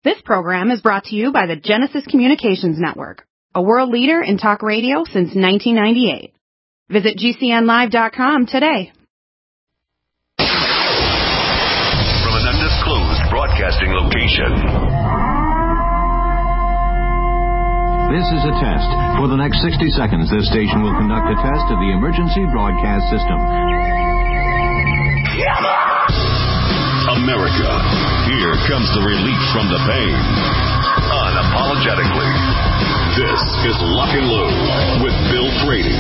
This program is brought to you by the Genesis Communications Network, a world leader in talk radio since 1998. Visit GCNlive.com today. From an undisclosed broadcasting location. This is a test. For the next 60 seconds, this station will conduct a test of the emergency broadcast system. America, here comes the relief from the pain. Unapologetically. This is Lock and Load with Bill Frady.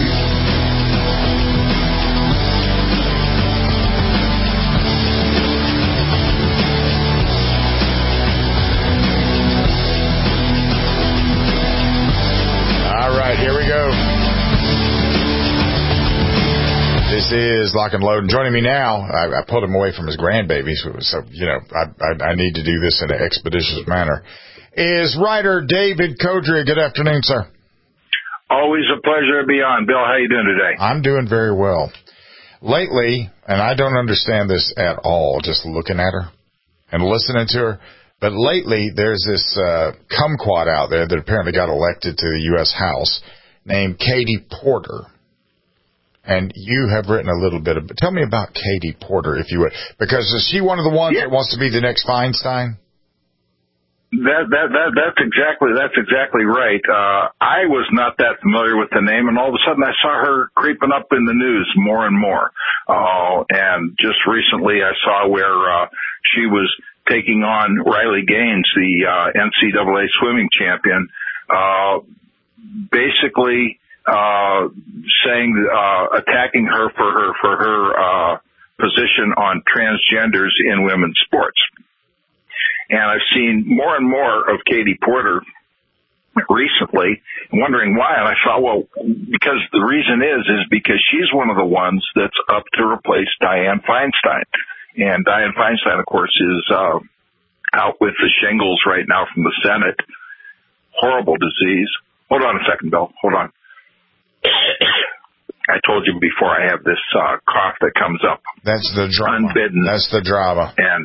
All right, here we go. This is Lock and Load. And joining me now, I pulled him away from his grandbaby, so I need to do this in an expeditious manner, is writer David Codrea. Good afternoon, sir. Always a pleasure to be on. Bill, how you doing today? I'm doing very well. Lately, and I don't understand this at all, just looking at her and listening to her, but lately there's this kumquat out there that apparently got elected to the U.S. House named Katie Porter. And you have written a little bit of... Tell me about Katie Porter, if you would. Because is she one of the ones that wants to be the next Feinstein? That's exactly right. I was not that familiar with the name, and all of a sudden I saw her creeping up in the news more and more. And just recently I saw where she was taking on Riley Gaines, the NCAA swimming champion, basically attacking her for her position on transgenders in women's sports. And I've seen more and more of Katie Porter recently, wondering why. And I thought, well, because the reason is because she's one of the ones that's up to replace Dianne Feinstein. And Dianne Feinstein, of course, is out with the shingles right now from the Senate. Horrible disease. Hold on a second, Bill. Hold on. I told you before I have this cough that comes up. That's the drama. Unbidden. That's the drama. And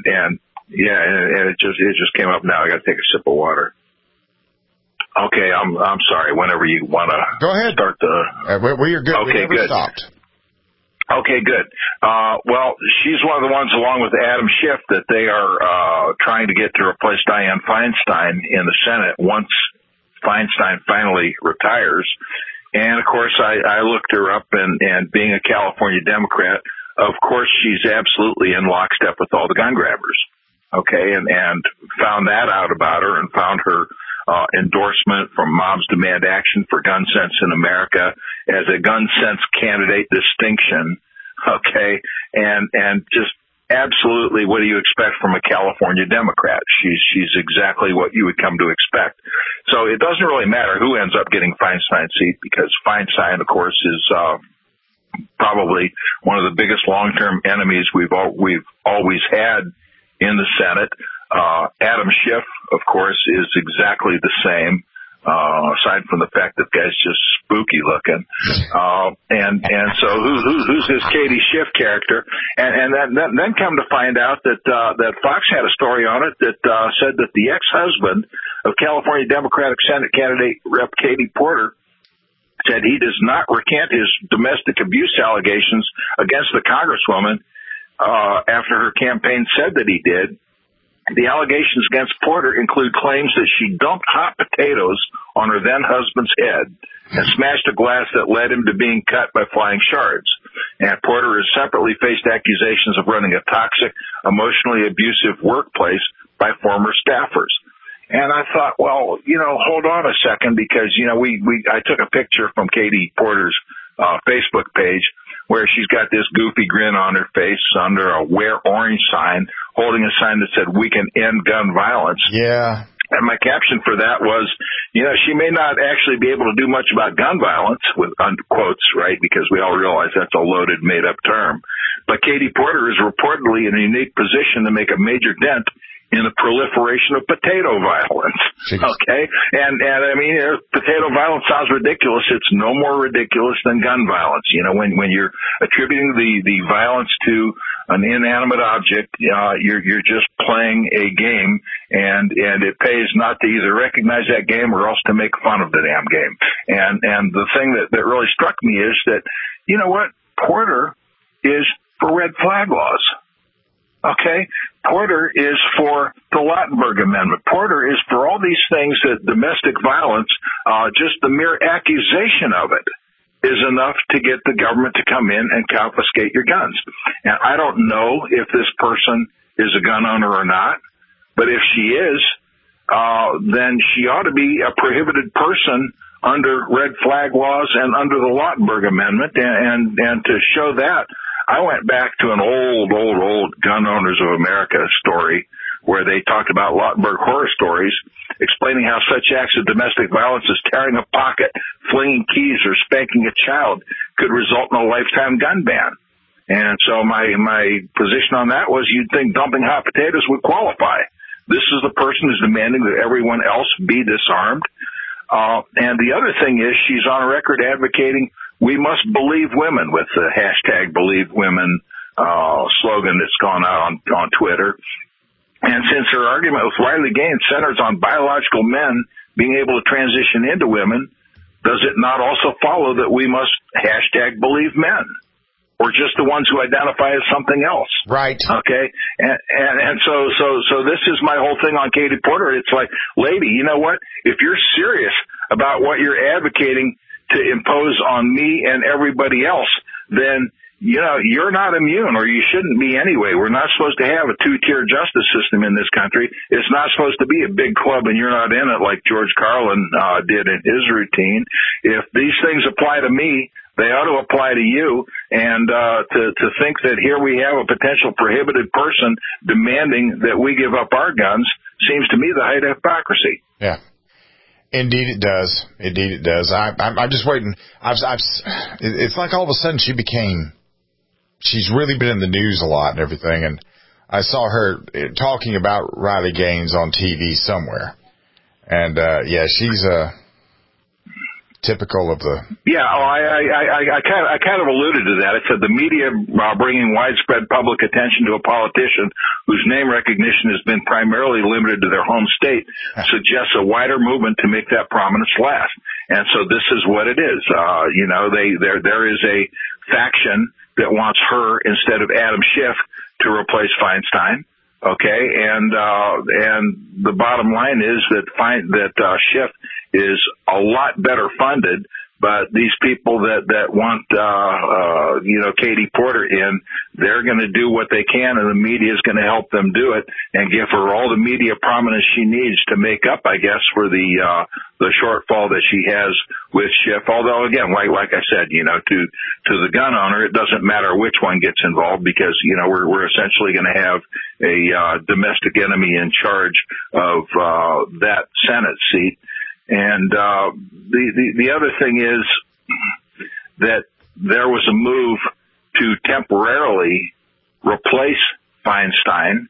it just came up now. I got to take a sip of water. Okay, I'm sorry. Whenever you want to go ahead. Start the. You're good. Okay, we never good. Stopped. Okay, good. Well, she's one of the ones, along with Adam Schiff, that they are trying to get to replace Dianne Feinstein in the Senate once Feinstein finally retires. And, of course, I looked her up, and being a California Democrat, of course, she's absolutely in lockstep with all the gun grabbers, okay, and found that out about her and found her endorsement from Moms Demand Action for Gun Sense in America as a gun sense candidate distinction, okay, and just absolutely what do you expect from a California Democrat? She's exactly what you would come to expect. So it doesn't really matter who ends up getting Feinstein's seat, because Feinstein, of course, is probably one of the biggest long-term enemies we've always had in the Senate. Adam Schiff, of course, is exactly the same. Aside from the fact that guy's just spooky looking, and so who's this Katie Schiff character? And then come to find out that Fox had a story on it that said that the ex-husband of California Democratic Senate candidate Rep. Katie Porter said he does not recant his domestic abuse allegations against the Congresswoman after her campaign said that he did. The allegations against Porter include claims that she dumped hot potatoes on her then-husband's head and smashed a glass that led him to being cut by flying shards. And Porter has separately faced accusations of running a toxic, emotionally abusive workplace by former staffers. And I thought, well, hold on a second, because, I took a picture from Katie Porter's Facebook page where she's got this goofy grin on her face under a Wear Orange sign, holding a sign that said, "We can end gun violence." Yeah. And my caption for that was, she may not actually be able to do much about gun violence, with quotes, right, because we all realize that's a loaded, made-up term. But Katie Porter is reportedly in a unique position to make a major dent in the proliferation of potato violence. Jeez. Okay? And I mean, potato violence sounds ridiculous. It's no more ridiculous than gun violence. When you're attributing the violence to an inanimate object. You're just playing a game, and it pays not to either recognize that game or else to make fun of the damn game. And the thing that really struck me is that, you know what? Porter is for red flag laws. Okay? Porter is for the Lautenberg Amendment. Porter is for all these things that domestic violence, just the mere accusation of it is enough to get the government to come in and confiscate your guns. And I don't know if this person is a gun owner or not, but if she is, then she ought to be a prohibited person under red flag laws and under the Lautenberg Amendment. And to show that, I went back to an old Gun Owners of America story where they talked about Lautenberg horror stories, explaining how such acts of domestic violence as tearing a pocket, flinging keys, or spanking a child could result in a lifetime gun ban. And so my position on that was you'd think dumping hot potatoes would qualify. This is the person who's demanding that everyone else be disarmed. And the other thing is she's on record advocating we must believe women with the hashtag Believe Women slogan that's gone out on Twitter. And since her argument with Riley Gaines centers on biological men being able to transition into women, does it not also follow that we must hashtag Believe Men? Or just the ones who identify as something else. Right. Okay. And so this is my whole thing on Katie Porter. It's like, lady, you know what? If you're serious about what you're advocating to impose on me and everybody else, then, you know, you're not immune, or you shouldn't be anyway. We're not supposed to have a two-tier justice system in this country. It's not supposed to be a big club and you're not in it like George Carlin did in his routine. If these things apply to me, they ought to apply to you, and to think that here we have a potential prohibited person demanding that we give up our guns seems to me the height of hypocrisy. Yeah. Indeed it does. Indeed it does. I'm just waiting. It's like all of a sudden she's really been in the news a lot and everything, and I saw her talking about Riley Gaines on TV somewhere. And, she's typical of the... Yeah, I kind of alluded to that. It said the media bringing widespread public attention to a politician whose name recognition has been primarily limited to their home state suggests a wider movement to make that prominence last. And so this is what it is. There is a faction that wants her instead of Adam Schiff to replace Feinstein. Okay, and the bottom line is that Schiff is a lot better funded, but these people that want Katie Porter in, they're going to do what they can, and the media is going to help them do it and give her all the media prominence she needs to make up, I guess, for the shortfall that she has with Schiff. Although again, like I said, to the gun owner, it doesn't matter which one gets involved because we're essentially going to have a domestic enemy in charge of that Senate seat. And the other thing is that there was a move to temporarily replace Feinstein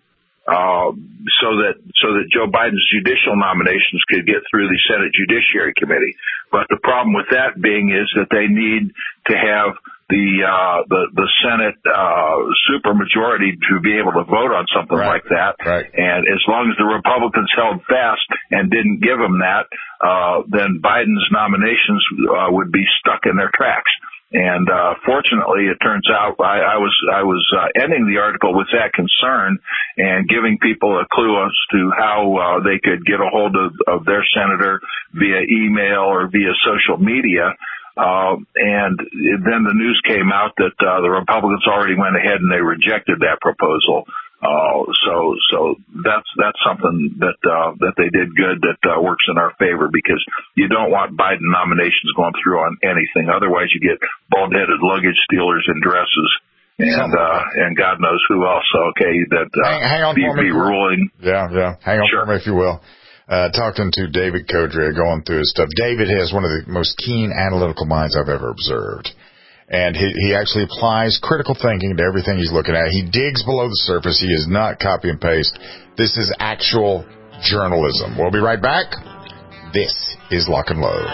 so that Joe Biden's judicial nominations could get through the Senate Judiciary Committee. But the problem with that being is that they need to have the Senate supermajority to be able to vote on something like that. Right. And as long as the Republicans held fast and didn't give them that, then Biden's nominations would be stuck in their tracks. And fortunately, it turns out I was ending the article with that concern and giving people a clue as to how they could get a hold of their senator via email or via social media. And then the news came out that the Republicans already went ahead and they rejected that proposal. So that's something that they did good that works in our favor, because you don't want Biden nominations going through on anything. Otherwise, you get bald-headed luggage stealers in dresses and God knows who else. Okay, that hang on for me. Ruling. Yeah. Hang on for me, if you will. Talking to David Codrea, going through his stuff. David has one of the most keen analytical minds I've ever observed. And he actually applies critical thinking to everything he's looking at. He digs below the surface. He is not copy and paste. This is actual journalism. We'll be right back. This is Lock and Load.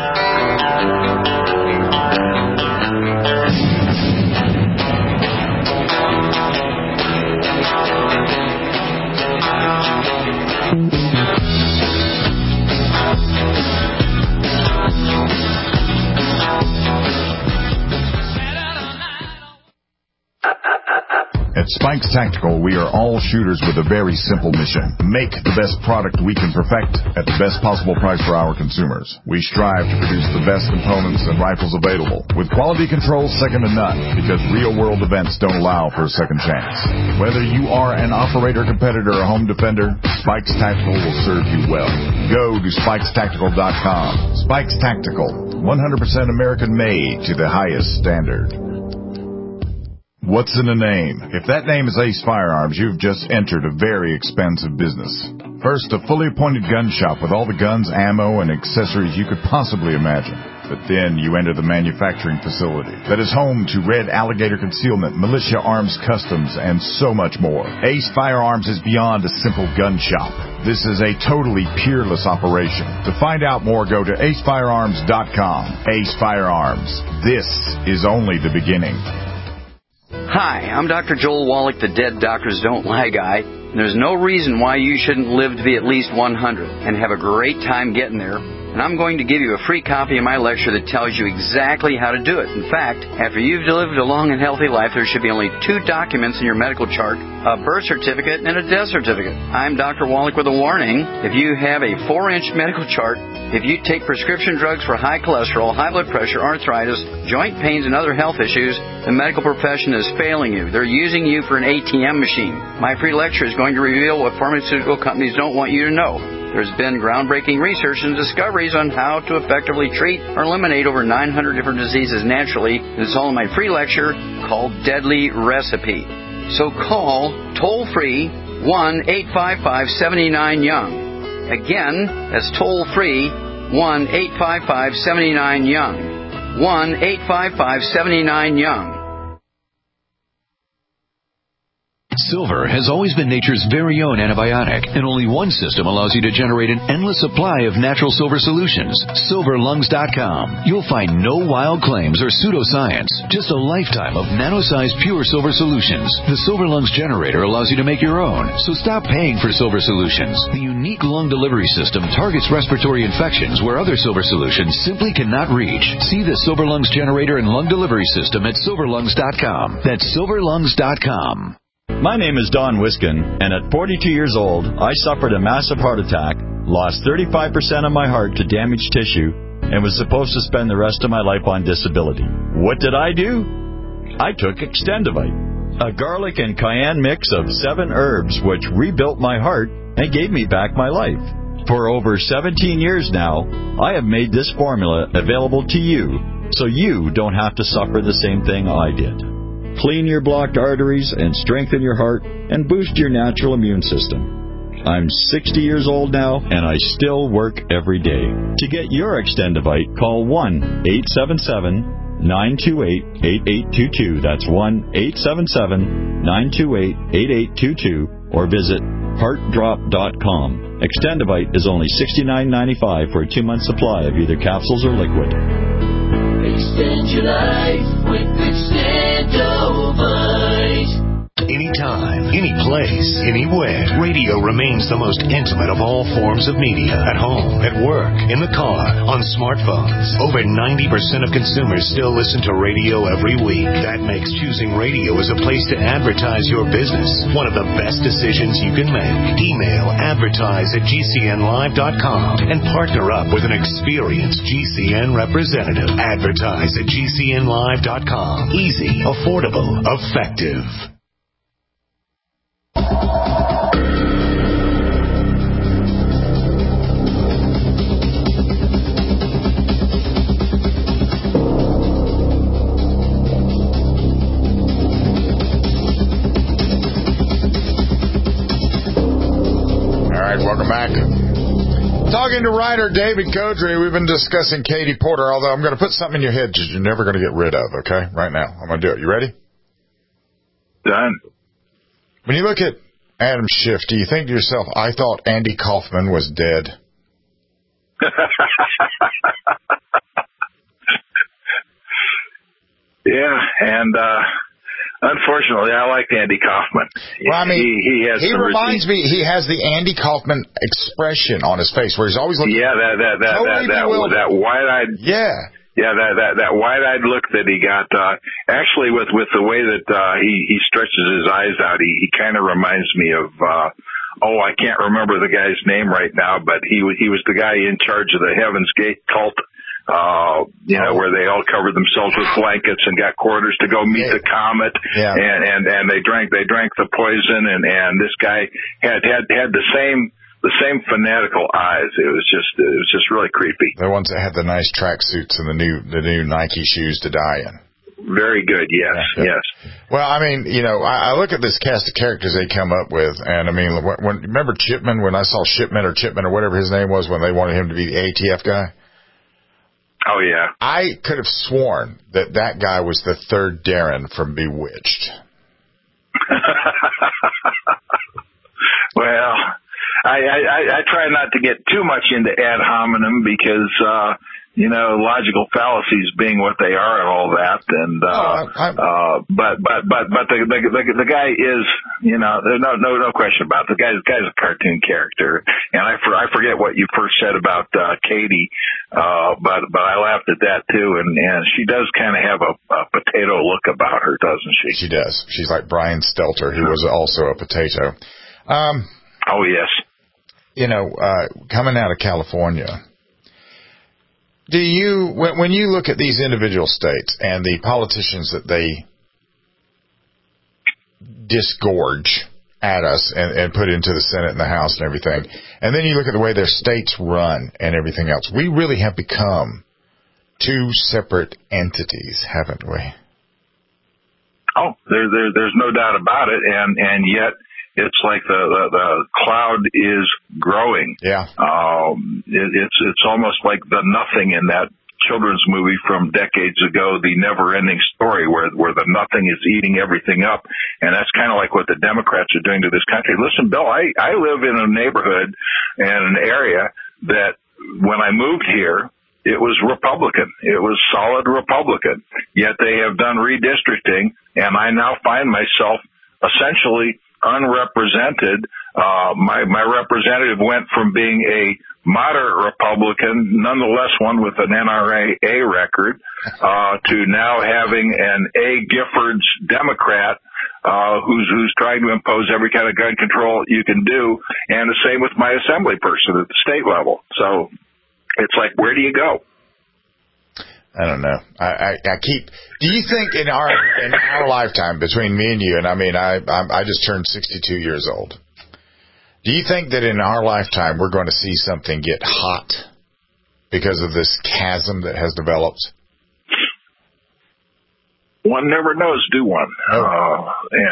At Spikes Tactical, we are all shooters with a very simple mission. Make the best product we can perfect at the best possible price for our consumers. We strive to produce the best components and rifles available, with quality control second to none, because real-world events don't allow for a second chance. Whether you are an operator, competitor, or home defender, Spikes Tactical will serve you well. Go to SpikesTactical.com. Spikes Tactical, 100% American-made to the highest standard. What's in a name? If that name is Ace Firearms, you've just entered a very expensive business. First, a fully appointed gun shop with all the guns, ammo, and accessories you could possibly imagine. But then you enter the manufacturing facility that is home to Red Alligator Concealment, Militia Arms Customs, and so much more. Ace Firearms is beyond a simple gun shop. This is a totally peerless operation. To find out more, go to acefirearms.com. Ace Firearms. This is only the beginning. Hi, I'm Dr. Joel Wallach, the Dead Doctors Don't Lie guy. There's no reason why you shouldn't live to be at least 100 and have a great time getting there. And I'm going to give you a free copy of my lecture that tells you exactly how to do it. In fact, after you've lived a long and healthy life, there should be only 2 documents in your medical chart, a birth certificate and a death certificate. I'm Dr. Wallach with a warning. If you have a 4-inch medical chart, if you take prescription drugs for high cholesterol, high blood pressure, arthritis, joint pains, and other health issues, the medical profession is failing you. They're using you for an ATM machine. My free lecture is going to reveal what pharmaceutical companies don't want you to know. There's been groundbreaking research and discoveries on how to effectively treat or eliminate over 900 different diseases naturally. It's all in my free lecture called Deadly Recipe. So call toll-free 1-855-79-YOUNG. Again, that's toll-free 1-855-79-YOUNG. 1-855-79-YOUNG. Silver has always been nature's very own antibiotic, and only one system allows you to generate an endless supply of natural silver solutions. SilverLungs.com. You'll find no wild claims or pseudoscience, just a lifetime of nano-sized pure silver solutions. The Silver Lungs generator allows you to make your own, so stop paying for silver solutions. The unique lung delivery system targets respiratory infections where other silver solutions simply cannot reach. See the Silver Lungs generator and lung delivery system at SilverLungs.com. That's SilverLungs.com. My name is Don Wiskin, and at 42 years old, I suffered a massive heart attack, lost 35% of my heart to damaged tissue, and was supposed to spend the rest of my life on disability. What did I do? I took Extendivite, a garlic and cayenne mix of 7 herbs which rebuilt my heart and gave me back my life. For over 17 years now, I have made this formula available to you, so you don't have to suffer the same thing I did. Clean your blocked arteries and strengthen your heart and boost your natural immune system. I'm 60 years old now, and I still work every day. To get your Extendivite, call 1-877-928-8822. That's 1-877-928-8822. Or visit heartdrop.com. Extendivite is only $69.95 for a 2-month supply of either capsules or liquid. Extend your life with Extendovite. Anytime, any place, anywhere, radio remains the most intimate of all forms of media. At home, at work, in the car, on smartphones. Over 90% of consumers still listen to radio every week. That makes choosing radio as a place to advertise your business one of the best decisions you can make. Email advertise@gcnlive.com and partner up with an experienced GCN representative. Advertise at gcnlive.com. Easy, affordable, effective. Welcome back. Talking to writer David Codry, we've been discussing Katie Porter, although I'm going to put something in your head that you're never going to get rid of, okay? Right now. I'm going to do it. You ready? Done. When you look at Adam Schiff, do you think to yourself, I thought Andy Kaufman was dead? Yeah, and unfortunately, I like Andy Kaufman. Well, I mean, he reminds me. He has the Andy Kaufman expression on his face, where he's always looking. Yeah, that wide-eyed. Yeah, Yeah, that wide-eyed look that he got, actually with the way that, he stretches his eyes out, he kind of reminds me of, I can't remember the guy's name right now, but he was the guy in charge of the Heaven's Gate cult, where they all covered themselves with blankets and got quarters to go meet the comet. Yeah. And they drank the poison, and this guy had the same fanatical eyes. It was just really creepy. The ones that had the nice tracksuits and the new Nike shoes to die in. Very good, yes, yes. Well, I mean, I look at this cast of characters they come up with, and I mean, remember Chipman, when I saw Chipman or whatever his name was, when they wanted him to be the ATF guy? Oh, yeah. I could have sworn that guy was the third Darren from Bewitched. Well, I try not to get too much into ad hominem because, logical fallacies being what they are and all that. And, but the guy is, there's no question about it. The guy's a cartoon character. And I forget what you first said about, Katie. But I laughed at that too. And she does kind of have a potato look about her, doesn't she? She does. She's like Brian Stelter, who was also a potato. Oh, yes. Coming out of California, do you, when you look at these individual states and the politicians that they disgorge at us and put into the Senate and the House and everything, and then you look at the way their states run and everything else, we really have become two separate entities, haven't we? Oh, there's no doubt about it, and yet it's like the cloud is growing. Yeah. It's almost like the nothing in that children's movie from decades ago, The Never Ending Story, where the nothing is eating everything up. And that's kind of like what the Democrats are doing to this country. Listen, Bill, I live in a neighborhood and an area that when I moved here, it was Republican. It was solid Republican. Yet they have done redistricting, and I now find myself essentially unrepresented. My representative went from being a moderate Republican, nonetheless one with an NRA record, to now having an A. Giffords Democrat, who's trying to impose every kind of gun control you can do, and the same with my assembly person at the state level. So it's like, where do you go? I don't know. I keep. Do you think in our lifetime, between me and you, and I mean, I just turned 62 years old. Do you think that in our lifetime we're going to see something get hot because of this chasm that has developed? One never knows, do one? Oh.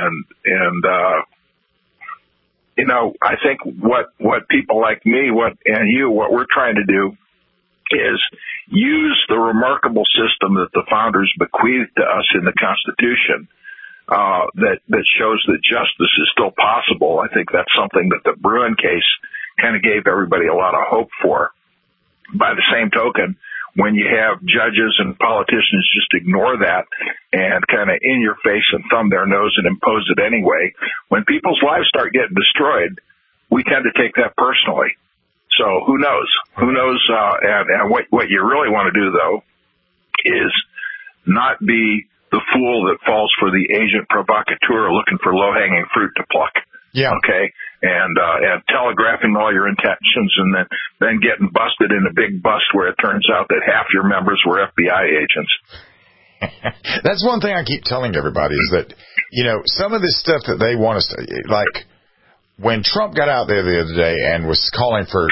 I think what people like me, what we're trying to do is use the remarkable system that the founders bequeathed to us in the Constitution, that shows that justice is still possible. I think that's something that the Bruen case kind of gave everybody a lot of hope for. By the same token, when you have judges and politicians just ignore that and kind of in your face and thumb their nose and impose it anyway, when people's lives start getting destroyed, we tend to take that personally. So who knows? And what you really want to do, though, is not be the fool that falls for the agent provocateur looking for low-hanging fruit to pluck. Yeah. Okay. And telegraphing all your intentions and then getting busted in a big bust where it turns out that half your members were FBI agents. That's one thing I keep telling everybody is that, some of this stuff that they want us to, like, when Trump got out there the other day and was calling for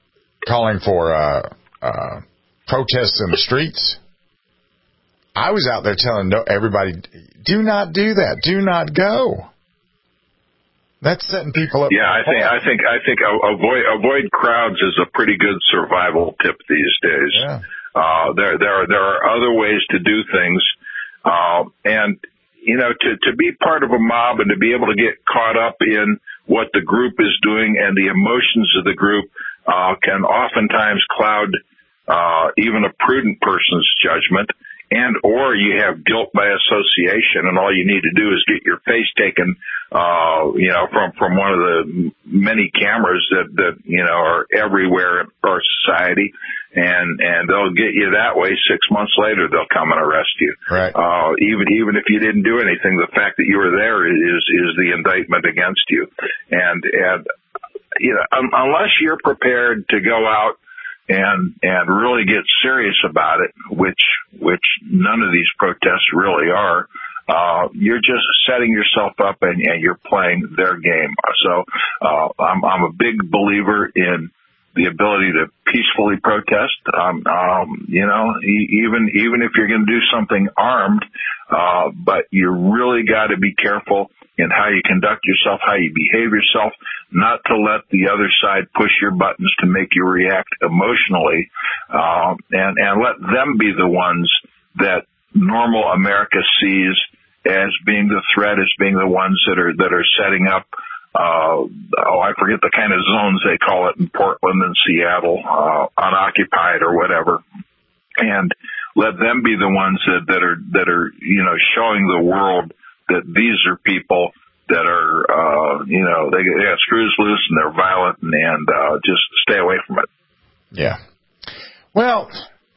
protests in the streets, I was out there telling everybody, do not do that. Do not go. That's setting people up. Yeah, I think avoid crowds is a pretty good survival tip these days. Yeah. There are other ways to do things, and to be part of a mob and to be able to get caught up in what the group is doing and the emotions of the group can oftentimes cloud even a prudent person's judgment, and or you have guilt by association, and all you need to do is get your face taken from one of the many cameras that are everywhere in our society, and they'll get you that way. 6 months later, they'll come and arrest you. Right. Even if you didn't do anything, the fact that you were there is the indictment against you. And unless you're prepared to go out and really get serious about it, which none of these protests really are, you're just setting yourself up and you're playing their game. So I'm a big believer in the ability to peacefully protest. Even if you're going to do something armed, but you really got to be careful in how you conduct yourself, how you behave yourself, not to let the other side push your buttons to make you react emotionally, and let them be the ones that normal America sees as being the threat, as being the ones that are setting up, I forget the kind of zones they call it in Portland and Seattle, unoccupied or whatever, and let them be the ones that are showing the world that these are people that are they got screws loose and they're violent, and just stay away from it. Yeah. Well,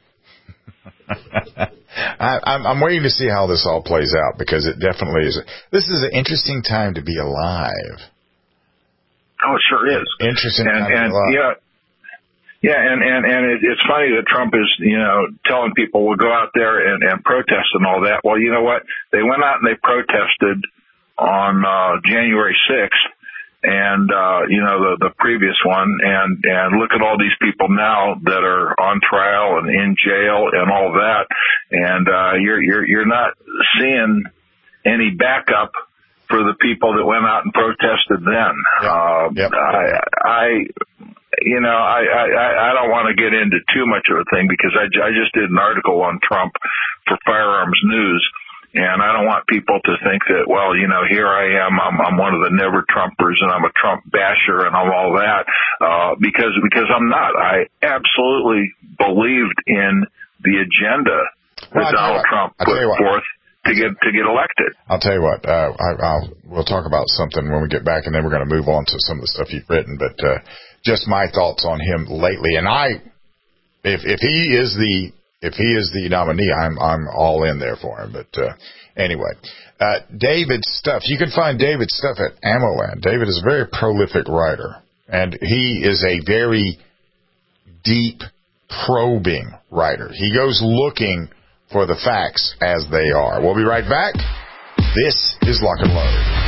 I'm waiting to see how this all plays out, because it definitely is. This is an interesting time to be alive. Oh, it sure is. Interesting time to be alive. Yeah, and it's funny that Trump is, telling people we'll go out there and protest and all that. Well, you know what? They went out and they protested on January 6th, and the previous one, and look at all these people now that are on trial and in jail and all that, and you're not seeing any backup for the people that went out and protested then. Yep. I don't want to get into too much of a thing, because I just did an article on Trump for Firearms News, and I don't want people to think that, well, here I am, I'm one of the never Trumpers, and I'm a Trump basher, and I'm all that, because I'm not. I absolutely believed in the agenda that Donald Trump put forth to get elected. I'll tell you what, we'll talk about something when we get back, and then we're going to move on to some of the stuff you've written, but just my thoughts on him lately. And if he is the nominee, I'm all in there for him. But anyway, David's stuff, you can find David's stuff at AmmoLand. David is a very prolific writer, and he is a very deep, probing writer. He goes looking for the facts as they are. We'll be right back. This is Lock and Load.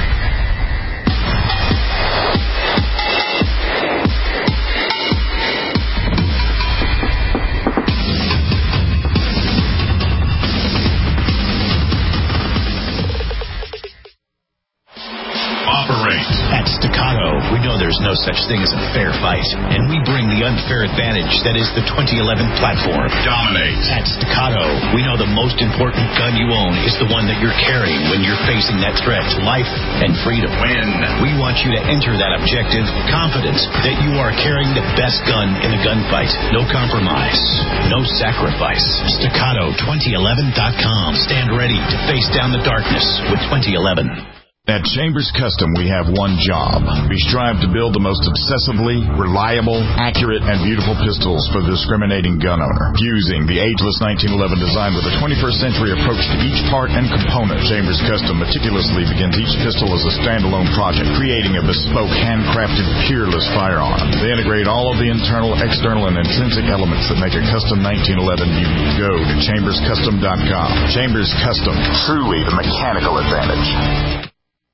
At Staccato, we know there's no such thing as a fair fight, and we bring the unfair advantage that is the 2011 platform. Dominate. At Staccato, we know the most important gun you own is the one that you're carrying when you're facing that threat to life and freedom. Win. We want you to enter that objective confident that you are carrying the best gun in the gunfight. No compromise. No sacrifice. Staccato2011.com. Stand ready to face down the darkness with 2011. At Chambers Custom, we have one job. We strive to build the most obsessively reliable, accurate, and beautiful pistols for the discriminating gun owner. Fusing the ageless 1911 design with a 21st century approach to each part and component, Chambers Custom meticulously begins each pistol as a standalone project, creating a bespoke, handcrafted, peerless firearm. They integrate all of the internal, external, and intrinsic elements that make a custom 1911 unique. Go to chamberscustom.com. Chambers Custom, truly the mechanical advantage.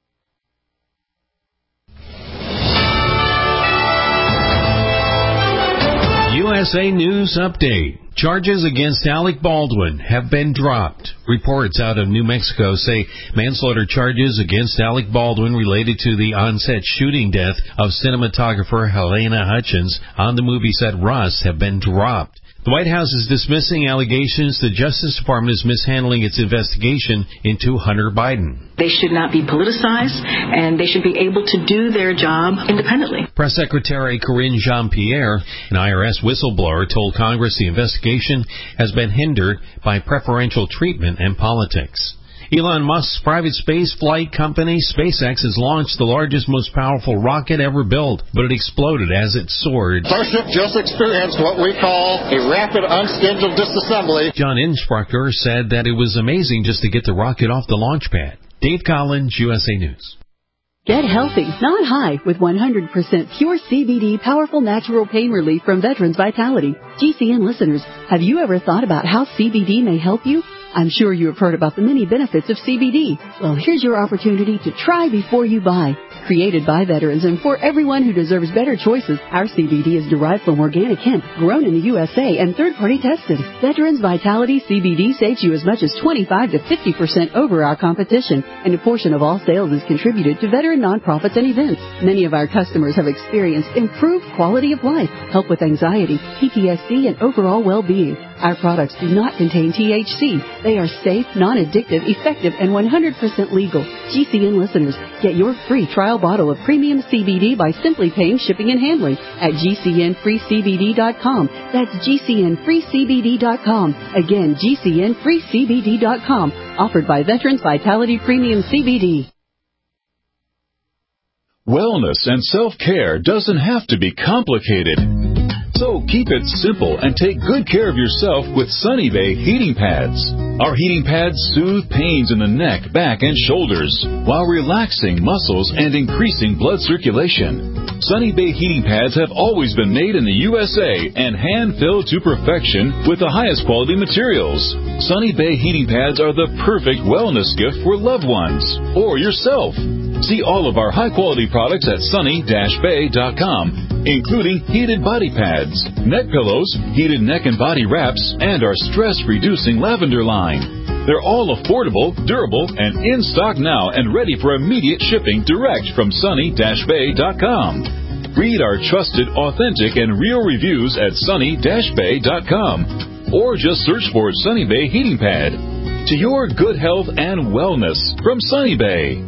USA News Update. Charges against Alec Baldwin have been dropped. Reports out of New Mexico say manslaughter charges against Alec Baldwin related to the on-set shooting death of cinematographer Helena Hutchins on the movie set Rust have been dropped. The White House is dismissing allegations the Justice Department is mishandling its investigation into Hunter Biden. They should not be politicized, and they should be able to do their job independently. Press Secretary Karine Jean-Pierre, an IRS whistleblower, told Congress the investigation has been hindered by preferential treatment and politics. Elon Musk's private space flight company, SpaceX, has launched the largest, most powerful rocket ever built, but it exploded as it soared. Starship just experienced what we call a rapid unscheduled disassembly. John Insprucker said that it was amazing just to get the rocket off the launch pad. Dave Collins, USA News. Get healthy, not high, with 100% pure CBD powerful natural pain relief from Veterans Vitality. GCN listeners, have you ever thought about how CBD may help you? I'm sure you have heard about the many benefits of CBD. Well, here's your opportunity to try before you buy. Created by veterans and for everyone who deserves better choices, our CBD is derived from organic hemp, grown in the USA, and third-party tested. Veterans Vitality CBD saves you as much as 25 to 50% over our competition, and a portion of all sales is contributed to veteran nonprofits and events. Many of our customers have experienced improved quality of life, help with anxiety, PTSD, and overall well-being. Our products do not contain THC. They are safe, non-addictive, effective, and 100% legal. GCN listeners, get your free trial bottle of premium CBD by simply paying shipping and handling at GCNFreeCBD.com. That's GCNFreeCBD.com. Again, GCNFreeCBD.com. Offered by Veterans Vitality Premium CBD. Wellness and self-care doesn't have to be complicated. So keep it simple and take good care of yourself with Sunny Bay heating pads. Our heating pads soothe pains in the neck, back, and shoulders while relaxing muscles and increasing blood circulation. Sunny Bay heating pads have always been made in the USA and hand-filled to perfection with the highest quality materials. Sunny Bay heating pads are the perfect wellness gift for loved ones or yourself. See all of our high-quality products at sunny-bay.com, including heated body pads, neck pillows, heated neck and body wraps, and our stress-reducing lavender line. They're all affordable, durable, and in stock now and ready for immediate shipping direct from sunny-bay.com. Read our trusted, authentic, and real reviews at sunny-bay.com, or just search for Sunny Bay Heating Pad. To your good health and wellness from Sunny Bay.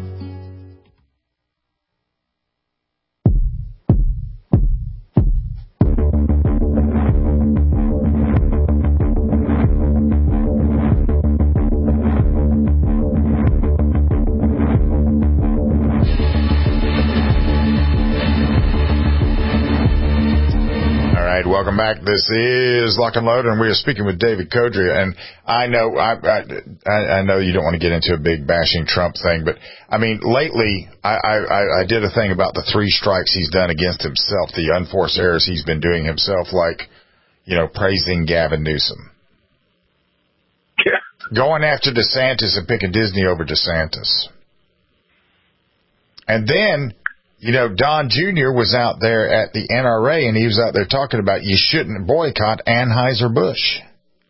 Welcome back. This is Lock and Load, and we are speaking with David Codrea. And I know I know you don't want to get into a big bashing Trump thing, but I mean, lately I did a thing about the 3 strikes he's done against himself, the unforced errors he's been doing himself, like, you know, praising Gavin Newsom. Yeah. Going after DeSantis and picking Disney over DeSantis. And then, you know, Don Jr. was out there at the NRA, and he was out there talking about you shouldn't boycott Anheuser-Busch.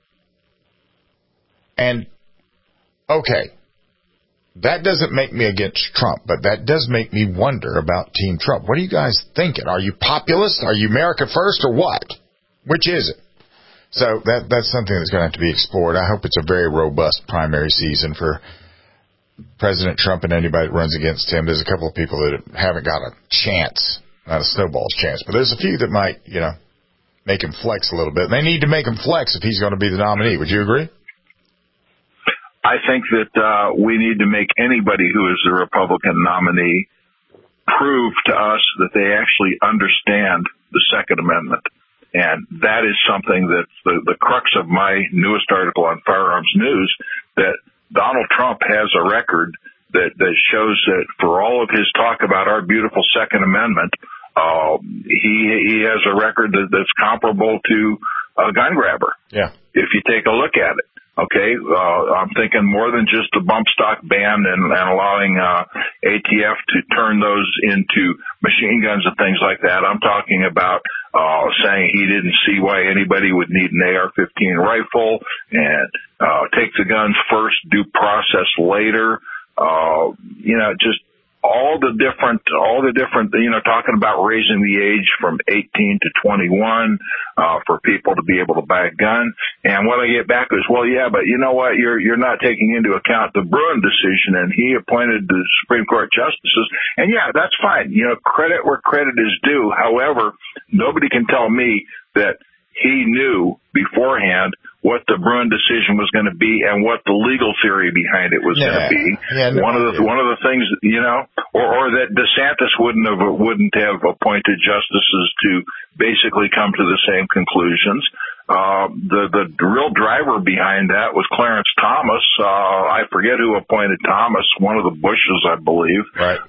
And, okay, that doesn't make me against Trump, but that does make me wonder about Team Trump. What are you guys thinking? Are you populist? Are you America first, or what? Which is it? So that's something that's going to have to be explored. I hope it's a very robust primary season for President Trump and anybody that runs against him. There's a couple of people that haven't got a chance, not a snowball's chance, but there's a few that might, you know, make him flex a little bit. They need to make him flex if he's going to be the nominee. Would you agree? I think that we need to make anybody who is the Republican nominee prove to us that they actually understand the Second Amendment. And that is something that's the crux of my newest article on Firearms News, that Donald Trump has a record that shows that for all of his talk about our beautiful Second Amendment, he has a record that's comparable to a gun grabber. Yeah. If you take a look at it. Okay, I'm thinking more than just a bump stock ban and allowing ATF to turn those into machine guns and things like that. I'm talking about saying he didn't see why anybody would need an AR-15 rifle and take the guns first, due process later. You know, just all the different, you know, talking about raising the age from 18 to 21 for people to be able to buy a gun. And what I get back is, well, yeah, but you know what? You're not taking into account the Bruen decision, and he appointed the Supreme Court justices. And yeah, that's fine. You know, credit where credit is due. However, nobody can tell me that he knew beforehand what the Bruen decision was going to be and what the legal theory behind it was going to be. Yeah, one of the things, or that DeSantis wouldn't have appointed justices to basically come to the same conclusions. The real driver behind that was Clarence Thomas. I forget who appointed Thomas, one of the Bushes, I believe. Right.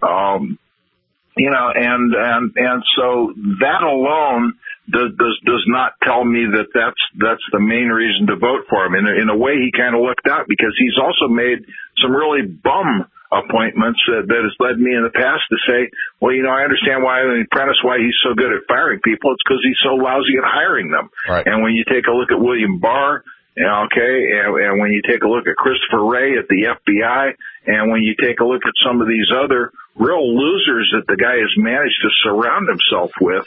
And so that alone does not tell me that that's the main reason to vote for him. In a way, he kind of lucked out because he's also made some really bum appointments that has led me in the past to say, well, I understand why he's so good at firing people. It's because he's so lousy at hiring them. Right. And when you take a look at William Barr, and when you take a look at Christopher Wray at the FBI, and when you take a look at some of these other real losers that the guy has managed to surround himself with,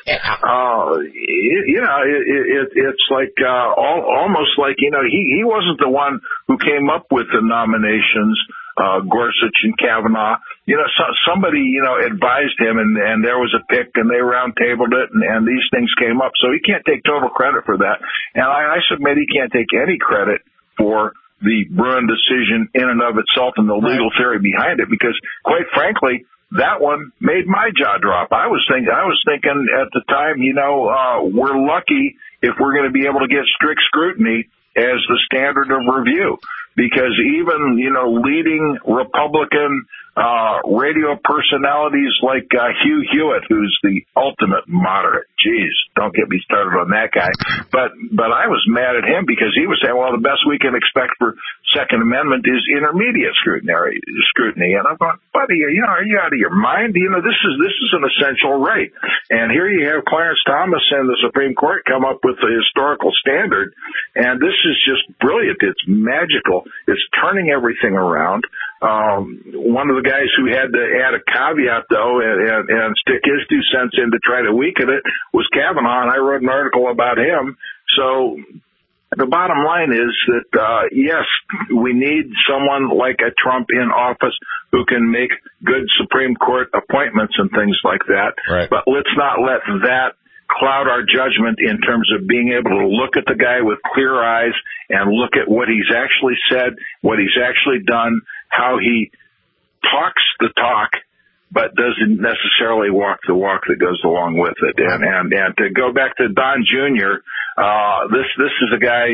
it's like almost like he wasn't the one who came up with the nominations. Gorsuch and Kavanaugh, somebody, advised him and there was a pick and they round tabled it and these things came up. So he can't take total credit for that. And I submit he can't take any credit for the Bruen decision in and of itself and the legal theory behind it because quite frankly, that one made my jaw drop. I was thinking at the time, we're lucky if we're going to be able to get strict scrutiny as the standard of review. Because even, leading Republican radio personalities like Hugh Hewitt, who's the ultimate moderate. Jeez, don't get me started on that guy. But I was mad at him because he was saying, well, the best we can expect for Second Amendment is intermediate scrutiny. And I'm going, buddy, are you out of your mind? This is an essential right. And here you have Clarence Thomas and the Supreme Court come up with the historical standard. And this is just brilliant. It's magical. It's turning everything around. One of the guys who had to add a caveat, though, and stick his 2 cents in to try to weaken it was Kavanaugh, and I wrote an article about him. So the bottom line is that, yes, we need someone like a Trump in office who can make good Supreme Court appointments and things like that. Right. But let's not let that cloud our judgment in terms of being able to look at the guy with clear eyes and look at what he's actually said, what he's actually done, how he talks the talk, but doesn't necessarily walk the walk that goes along with it. And to go back to Don Jr., this is a guy,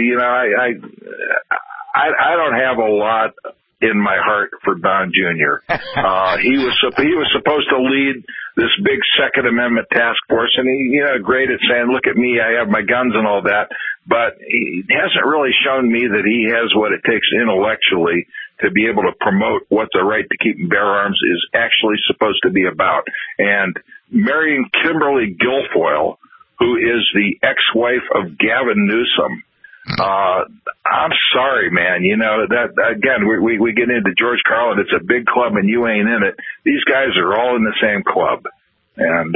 I don't have a lot in my heart for Don Jr. He was supposed to lead this big Second Amendment task force, and he, great at saying, look at me, I have my guns and all that, but he hasn't really shown me that he has what it takes intellectually to be able to promote what the right to keep and bear arms is actually supposed to be about. And marrying Kimberly Guilfoyle, who is the ex-wife of Gavin Newsom, I'm sorry, man. That again, we get into George Carlin. It's a big club, and you ain't in it. These guys are all in the same club, and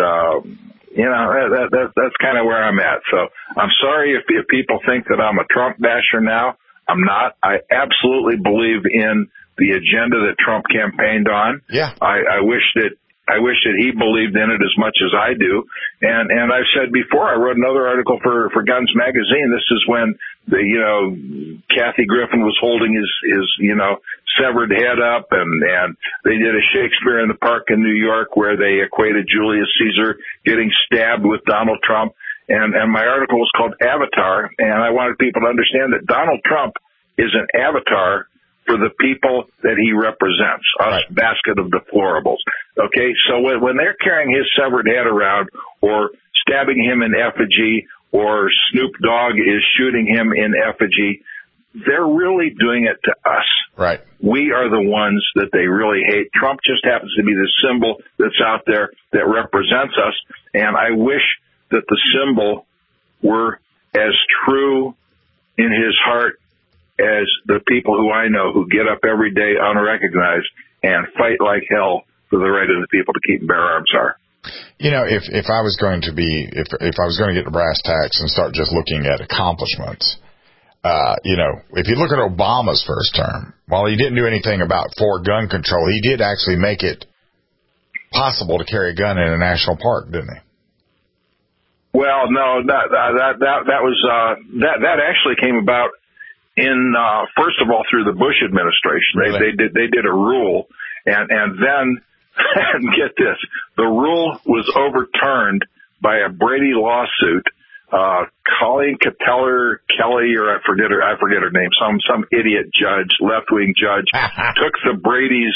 that's kind of where I'm at. So I'm sorry if people think that I'm a Trump basher now. I'm not. I absolutely believe in the agenda that Trump campaigned on. Yeah. I wish that he believed in it as much as I do. And I've said before, I wrote another article for Guns Magazine. This is when Kathy Griffin was holding his severed head up, and they did a Shakespeare in the Park in New York where they equated Julius Caesar getting stabbed with Donald Trump. And my article was called Avatar, and I wanted people to understand that Donald Trump is an avatar for the people that he represents, us basket of deplorables. Okay, so when they're carrying his severed head around or stabbing him in effigy or Snoop Dogg is shooting him in effigy, they're really doing it to us. Right. We are the ones that they really hate. Trump just happens to be the symbol that's out there that represents us, and I wish that the symbol were as true in his heart as the people who I know who get up every day unrecognized and fight like hell for the right of the people to keep and bear arms are. If I was going to if I was going to get to brass tacks and start just looking at accomplishments, if you look at Obama's first term, while he didn't do anything about gun control, he did actually make it possible to carry a gun in a national park, didn't he? Well, no, that was that actually came about first of all, through the Bush administration. Really? They did a rule, and then, and get this, the rule was overturned by a Brady lawsuit. Colleen Kelly, or I forget her name, some idiot judge, left-wing judge, took the Brady's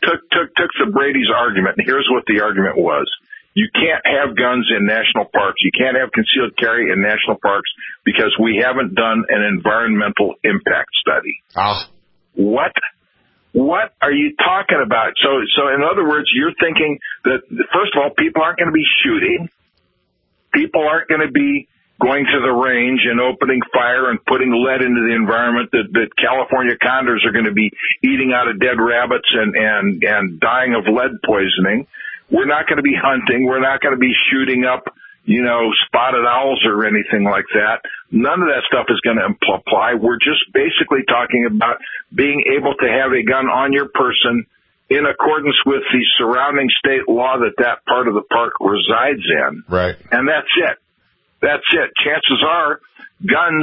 argument, and here's what the argument was. You can't have guns in national parks. You can't have concealed carry in national parks because we haven't done an environmental impact study. What? What are you talking about? So in other words, you're thinking that, first of all, people aren't going to be shooting. People aren't going to be going to the range and opening fire and putting lead into the environment, that California condors are going to be eating out of dead rabbits and dying of lead poisoning. We're not going to be hunting. We're not going to be shooting up, spotted owls or anything like that. None of that stuff is going to apply. We're just basically talking about being able to have a gun on your person in accordance with the surrounding state law that part of the park resides in. Right. And that's it. That's it. Chances are guns,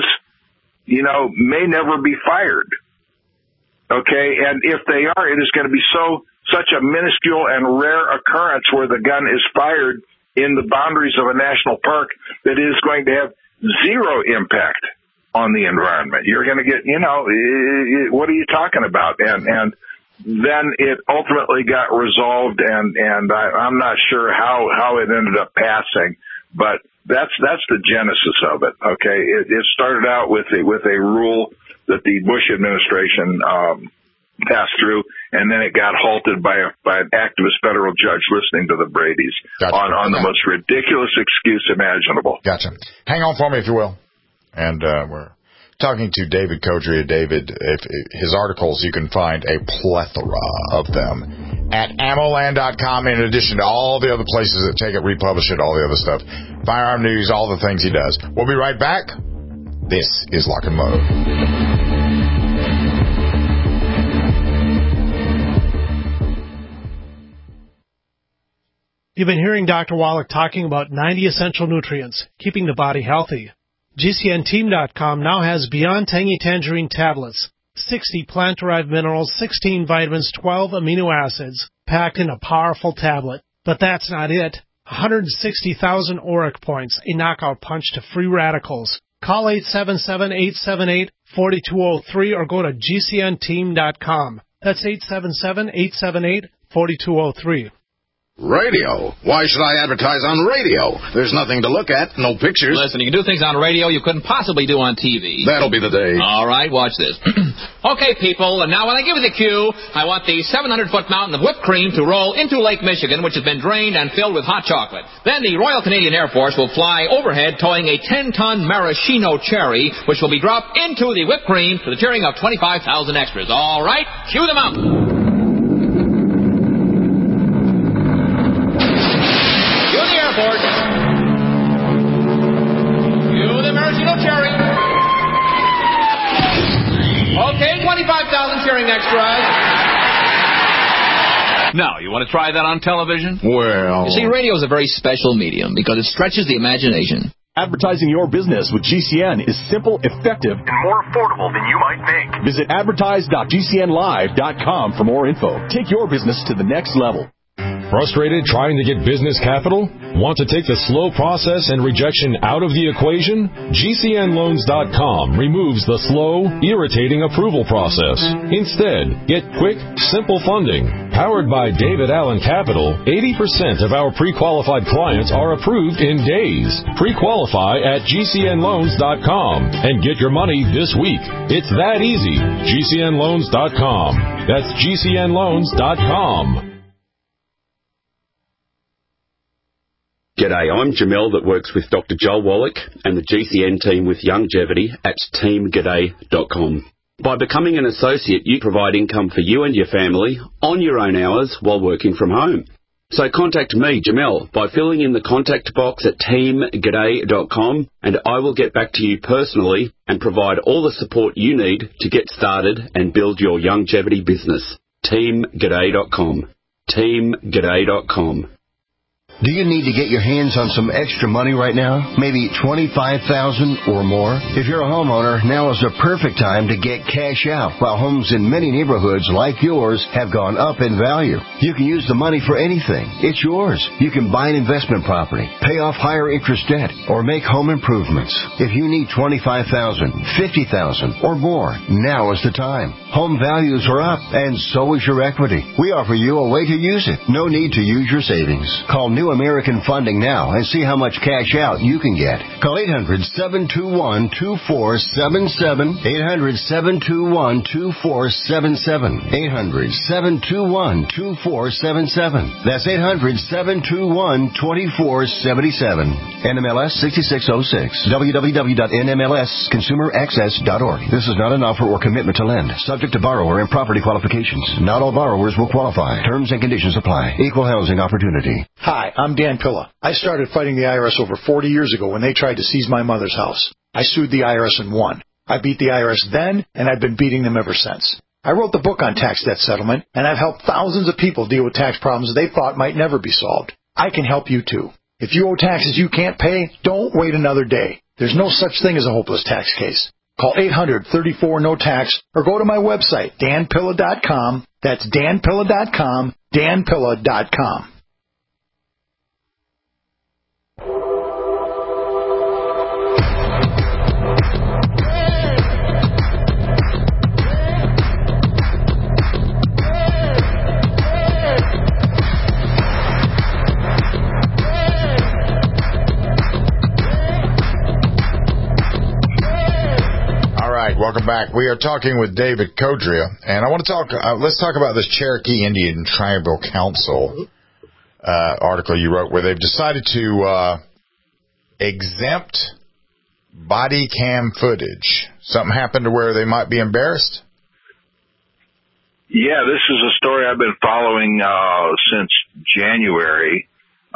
may never be fired. Okay. And if they are, it is going to be such a minuscule and rare occurrence where the gun is fired in the boundaries of a national park that it is going to have zero impact on the environment. You're going to get, what are you talking about? And then it ultimately got resolved, and I'm not sure how it ended up passing, but that's the genesis of it. Okay. It started out with a rule that the Bush administration, passed through, and then it got halted by an activist federal judge listening to the Bradys on the most ridiculous excuse imaginable. Gotcha. Hang on for me, if you will. And we're talking to David Codrea. David, his articles, you can find a plethora of them at ammoland.com, in addition to all the other places that take it, republish it, all the other stuff. Firearm news, all the things he does. We'll be right back. This is Lock and Load. You've been hearing Dr. Wallach talking about 90 essential nutrients, keeping the body healthy. GCNteam.com now has Beyond Tangy Tangerine tablets, 60 plant-derived minerals, 16 vitamins, 12 amino acids, packed in a powerful tablet. But that's not it. 160,000 ORAC points, a knockout punch to free radicals. Call 877-878-4203 or go to GCNteam.com. That's 877-878-4203. Radio? Why should I advertise on radio? There's nothing to look at, no pictures. Listen, you can do things on radio you couldn't possibly do on TV. That'll be the day. All right, watch this. Okay, people, and now when I give you the cue, I want the 700-foot mountain of whipped cream to roll into Lake Michigan, which has been drained and filled with hot chocolate. Then the Royal Canadian Air Force will fly overhead towing a 10-ton maraschino cherry, which will be dropped into the whipped cream to the cheering of 25,000 extras. All right, cue the mountain. Cherry. Okay, 25,000 cheering extras. Now, you want to try that on television? Well... You see, radio is a very special medium because it stretches the imagination. Advertising your business with GCN is simple, effective, and more affordable than you might think. Visit advertise.gcnlive.com for more info. Take your business to the next level. Frustrated trying to get business capital? Want to take the slow process and rejection out of the equation? GCNloans.com removes the slow, irritating approval process. Instead, get quick, simple funding. Powered by David Allen Capital, 80% of our pre-qualified clients are approved in days. Pre-qualify at GCNloans.com and get your money this week. It's that easy. GCNloans.com. That's GCNloans.com. G'day, I'm Jamel that works with Dr. Joel Wallach and the GCN team with Longevity at teamg'day.com. By becoming an associate, you provide income for you and your family on your own hours while working from home. So contact me, Jamel, by filling in the contact box at teamg'day.com, and I will get back to you personally and provide all the support you need to get started and build your longevity business. teamg'day.com. teamg'day.com. Do you need to get your hands on some extra money right now? Maybe $25,000 or more? If you're a homeowner, now is the perfect time to get cash out while homes in many neighborhoods like yours have gone up in value. You can use the money for anything. It's yours. You can buy an investment property, pay off higher interest debt, or make home improvements. If you need $25,000, $50,000 or more, now is the time. Home values are up, and so is your equity. We offer you a way to use it. No need to use your savings. Call New American Funding now and see how much cash out you can get. Call 800-721-2477. 800-721-2477. 800-721-2477. That's 800-721-2477. NMLS 6606. www.nmlsconsumeraccess.org. This is not an offer or commitment to lend. Subject to borrower and property qualifications. Not all borrowers will qualify. Terms and conditions apply. Equal housing opportunity. Hi, I'm Dan Pilla. I started fighting the IRS over 40 years ago when they tried to seize my mother's house. I sued the IRS and won. I beat the IRS then, and I've been beating them ever since. I wrote the book on tax debt settlement, and I've helped thousands of people deal with tax problems they thought might never be solved. I can help you too. If you owe taxes you can't pay, don't wait another day. There's no such thing as a hopeless tax case. Call 800-34-NO-TAX or go to my website, danpilla.com. That's danpilla.com, danpilla.com. Welcome back. We are talking with David Codrea, and I want to talk. Let's talk about this Cherokee Indian Tribal Council article you wrote, where they've decided to exempt body cam footage. Something happened to where they might be embarrassed? Yeah, this is a story I've been following since January.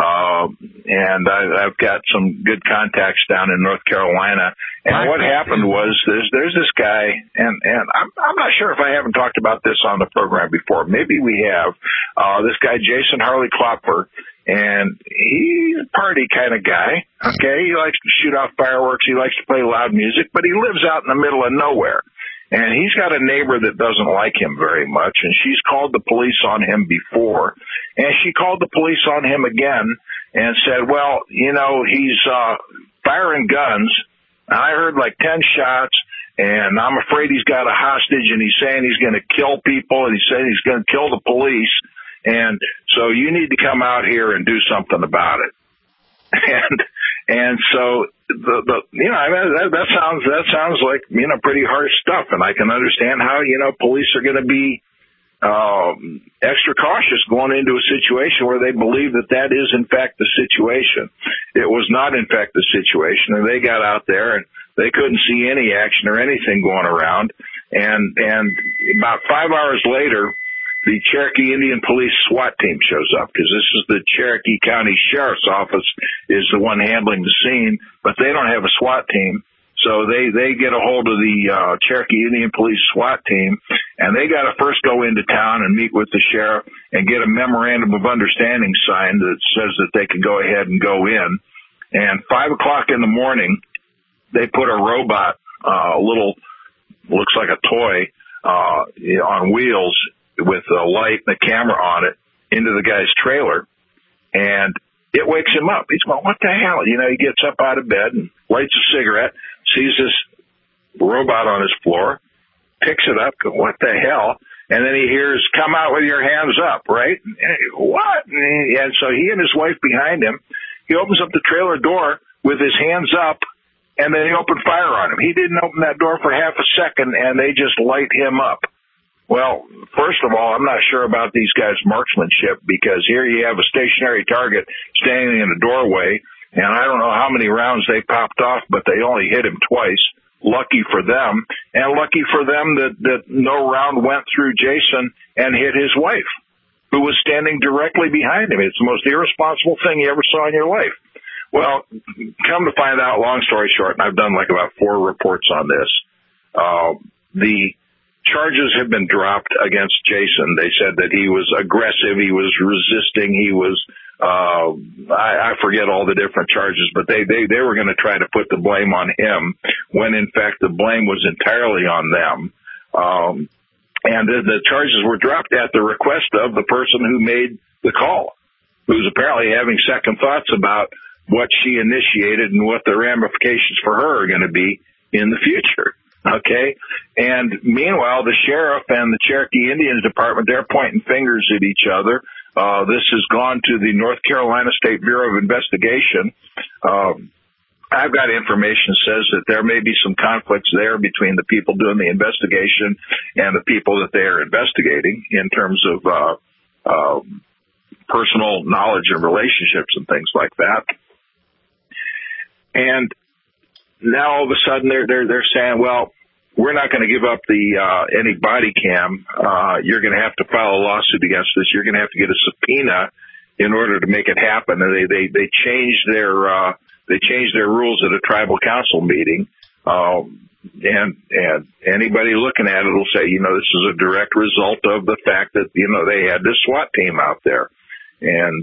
And I've got some good contacts down in North Carolina. And what happened was there's this guy, and I'm not sure if I haven't talked about this on the program before. Maybe we have. This guy, Jason Harley Klopfer, and he's a party kind of guy. Okay, he likes to shoot off fireworks. He likes to play loud music, but he lives out in the middle of nowhere. And he's got a neighbor that doesn't like him very much, and she's called the police on him before. And she called the police on him again and said, well, you know, he's firing guns. And I heard like 10 shots, and I'm afraid he's got a hostage, and he's saying he's going to kill people, and he's saying he's going to kill the police. And so you need to come out here and do something about it. And so that sounds like, you know, pretty harsh stuff, and I can understand how, you know, police are going to be extra cautious going into a situation where they believe that is in fact the situation. It was not in fact the situation, and they got out there and they couldn't see any action or anything going around. And about 5 hours later, the Cherokee Indian Police SWAT team shows up, because this is the Cherokee County Sheriff's Office is the one handling the scene, but they don't have a SWAT team. So they get a hold of the Cherokee Indian Police SWAT team, and they got to first go into town and meet with the sheriff and get a memorandum of understanding signed that says that they can go ahead and go in. And 5 o'clock in the morning, they put a robot, a little, looks like a toy, on wheels with a light and a camera on it into the guy's trailer, and it wakes him up. He's going, what the hell? You know, he gets up out of bed and lights a cigarette, sees this robot on his floor, picks it up, goes, what the hell? And then he hears, come out with your hands up, right? What? And so he and his wife behind him, he opens up the trailer door with his hands up, and then he opened fire on him. He didn't open that door for half a second, and they just light him up. Well, first of all, I'm not sure about these guys' marksmanship, because here you have a stationary target standing in a doorway, and I don't know how many rounds they popped off, but they only hit him twice. Lucky for them, and lucky for them that no round went through Jason and hit his wife, who was standing directly behind him. It's the most irresponsible thing you ever saw in your life. Well, come to find out, long story short, and I've done like about 4 reports on this, the charges have been dropped against Jason. They said that he was aggressive, he was resisting, he was I forget all the different charges, but they were going to try to put the blame on him when in fact the blame was entirely on them. And the charges were dropped at the request of the person who made the call, who's apparently having second thoughts about what she initiated and what the ramifications for her are going to be in the future. Okay. And meanwhile, the sheriff and the Cherokee Indians Department, they're pointing fingers at each other. This has gone to the North Carolina State Bureau of Investigation. I've got information that says that there may be some conflicts there between the people doing the investigation and the people that they are investigating in terms of personal knowledge and relationships and things like that. And now all of a sudden they're saying, well, we're not going to give up any body cam. You're going to have to file a lawsuit against us. You're going to have to get a subpoena in order to make it happen. And they changed their rules at a tribal council meeting. And anybody looking at it will say, this is a direct result of the fact that, they had this SWAT team out there. And,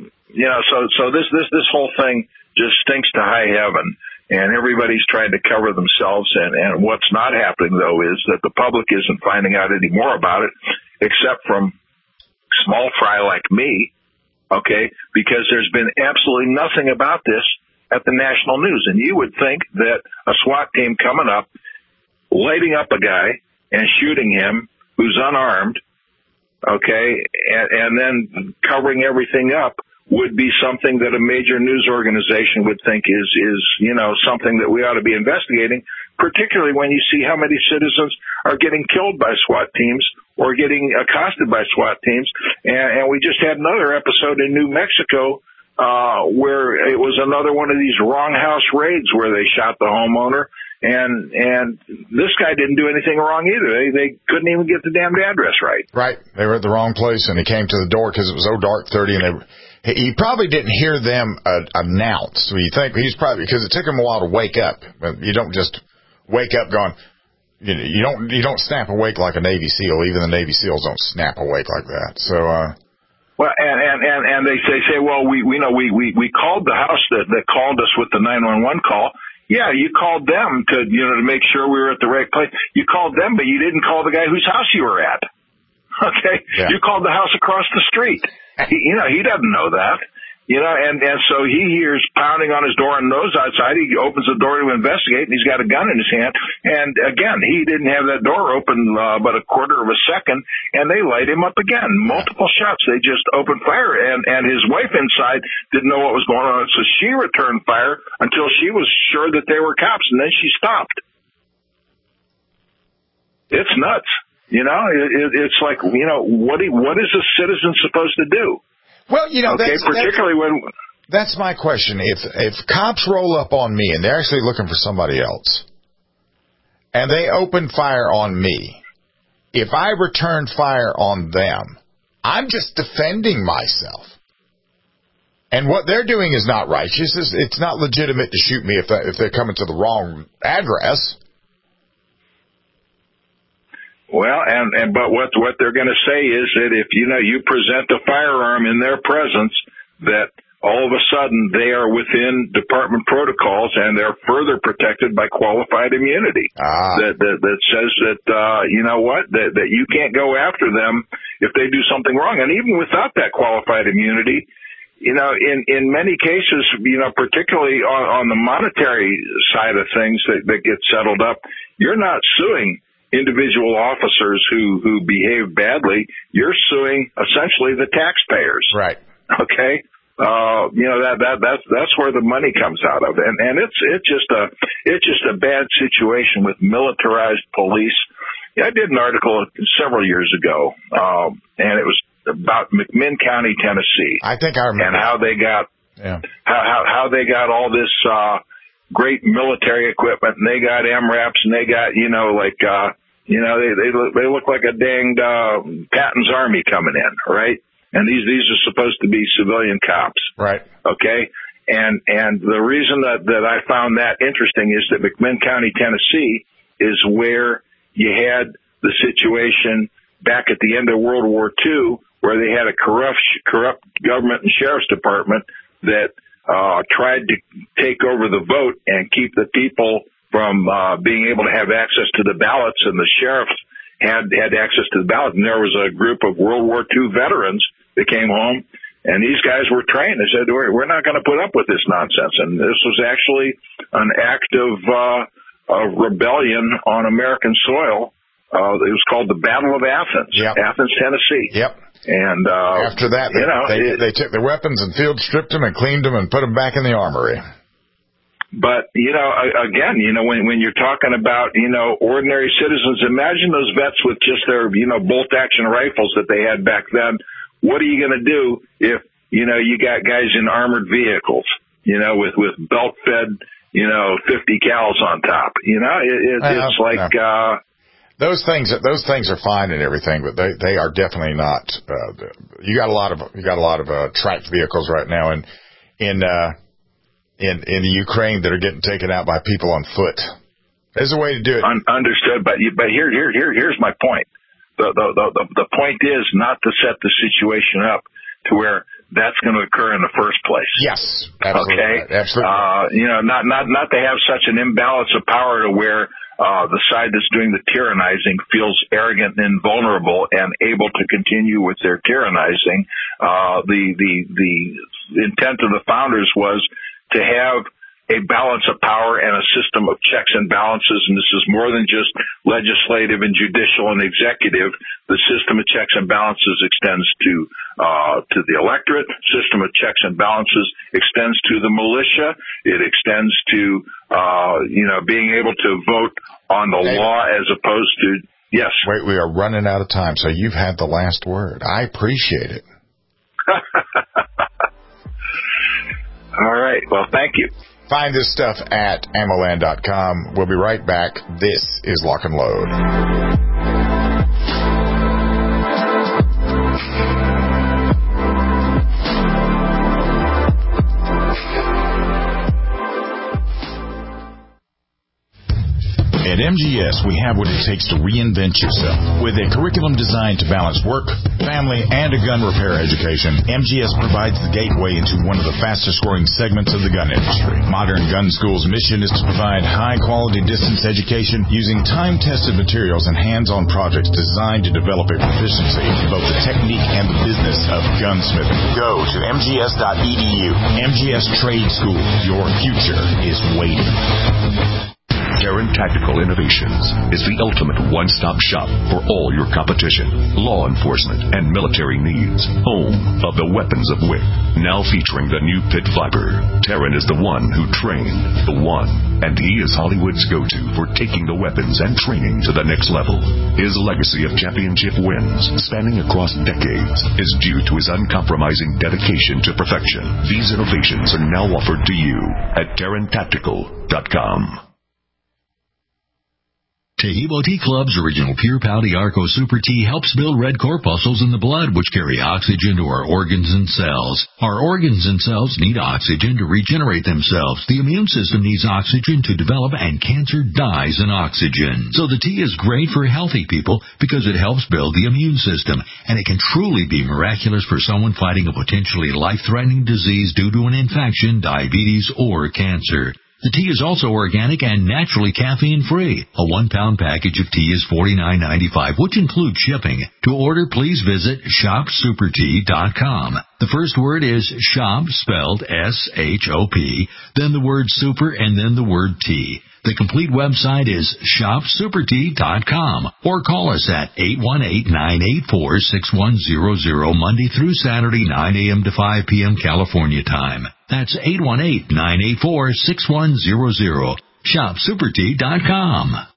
so this whole thing just stinks to high heaven. And everybody's trying to cover themselves. And what's not happening, though, is that the public isn't finding out any more about it, except from small fry like me, okay, because there's been absolutely nothing about this at the national news. And you would think that a SWAT team coming up, lighting up a guy and shooting him who's unarmed, okay, and then covering everything up would be something that a major news organization would think is something that we ought to be investigating, particularly when you see how many citizens are getting killed by SWAT teams or getting accosted by SWAT teams. And we just had another episode in New Mexico where it was another one of these wrong house raids where they shot the homeowner. And this guy didn't do anything wrong either. They couldn't even get the damned address right. Right. They were at the wrong place, and he came to the door because it was dark 30, and he probably didn't hear them announce. So you think he's probably, because it took him a while to wake up. You don't just wake up going, you don't snap awake like a Navy SEAL. Even the Navy SEALs don't snap awake like that. So, well, and they say, well, we called the house that called us with the 911 call. Yeah, you called them to make sure we were at the right place. You called them, but you didn't call the guy whose house you were at. Okay? Yeah. You called the house across the street. He doesn't know that. And so he hears pounding on his door and knows outside. He opens the door to investigate, and he's got a gun in his hand. And again, he didn't have that door open but a quarter of a second, and they light him up again. Multiple shots. They just opened fire, and his wife inside didn't know what was going on, so she returned fire until she was sure that they were cops, and then she stopped. It's nuts. It's like, what is a citizen supposed to do? Well, that's my question. If cops roll up on me and they're actually looking for somebody else, and they open fire on me, if I return fire on them, I'm just defending myself. And what they're doing is not righteous. It's not legitimate to shoot me if they're coming to the wrong address. Well, but what they're going to say is that if you present a firearm in their presence, that all of a sudden they are within department protocols and they're further protected by qualified immunity. That says that that you can't go after them if they do something wrong. And even without that qualified immunity, in many cases, particularly on the monetary side of things that get settled up, you're not suing individual officers who behave badly. You're suing essentially the taxpayers. Right. Okay. That's where the money comes out of, and it's just a bad situation with militarized police. I did an article several years ago, and it was about McMinn County, Tennessee. I think I remember. And how they got how they got all this great military equipment, and they got MRAPs, and they got they look like a danged Patton's Army coming in, right? And these are supposed to be civilian cops, right? Okay, and the reason that I found that interesting is that McMinn County, Tennessee, is where you had the situation back at the end of World War II, where they had a corrupt government and sheriff's department that tried to take over the vote and keep the people from being able to have access to the ballots, and the sheriffs had access to the ballot. And there was a group of World War II veterans that came home, and these guys were trained. They said, we're not going to put up with this nonsense. And this was actually an act of rebellion on American soil. It was called the Battle of Athens, Athens, Tennessee. Yep. And after that, they took the weapons and field stripped them and cleaned them and put them back in the armory. But, again, when you're talking about, ordinary citizens, imagine those vets with just their, bolt-action rifles that they had back then. What are you going to do if, you got guys in armored vehicles, with belt-fed, 50 cals on top? It's like... Those things are fine and everything, but they are definitely not. You got a lot of tracked vehicles right now in the Ukraine that are getting taken out by people on foot. There's a way to do it. Understood, but here's my point. The point is not to set the situation up to where that's going to occur in the first place. Yes, absolutely. Okay, right. Absolutely. Not to have such an imbalance of power to where the side that's doing the tyrannizing feels arrogant and vulnerable and able to continue with their tyrannizing. The intent of the founders was to have a balance of power and a system of checks and balances, and this is more than just legislative and judicial and executive. The system of checks and balances extends to the electorate. System of checks and balances extends to the militia. It extends to being able to vote on the law as opposed to yes. Wait, we are running out of time, so you've had the last word. I appreciate it. All right. Well, thank you. Find this stuff at ammoland.com. We'll be right back. This is Lock and Load. At MGS, we have what it takes to reinvent yourself. With a curriculum designed to balance work, family, and a gun repair education, MGS provides the gateway into one of the fastest-growing segments of the gun industry. Modern Gun School's mission is to provide high-quality distance education using time-tested materials and hands-on projects designed to develop a proficiency in both the technique and the business of gunsmithing. Go to mgs.edu. MGS Trade School. Your future is waiting. Taran Tactical Innovations is the ultimate one-stop shop for all your competition, law enforcement, and military needs. Home of the weapons of WIC. Now featuring the new Pit Viper. Taran is the one who trained the one, and he is Hollywood's go-to for taking the weapons and training to the next level. His legacy of championship wins, spanning across decades, is due to his uncompromising dedication to perfection. These innovations are now offered to you at TaranTactical.com. Taheebo Tea Club's original Pure Pouty Arco Super Tea helps build red corpuscles in the blood, which carry oxygen to our organs and cells. Our organs and cells need oxygen to regenerate themselves. The immune system needs oxygen to develop, and cancer dies in oxygen. So the tea is great for healthy people because it helps build the immune system, and it can truly be miraculous for someone fighting a potentially life-threatening disease due to an infection, diabetes, or cancer. The tea is also organic and naturally caffeine-free. A 1-pound package of tea is $49.95, which includes shipping. To order, please visit shopsupertea.com. The first word is shop, spelled S-H-O-P, then the word super, and then the word tea. The complete website is shopsupertea.com, or call us at 818-984-6100, Monday through Saturday, 9 a.m. to 5 p.m. California time. That's 818-984-6100. Shopsupertea.com.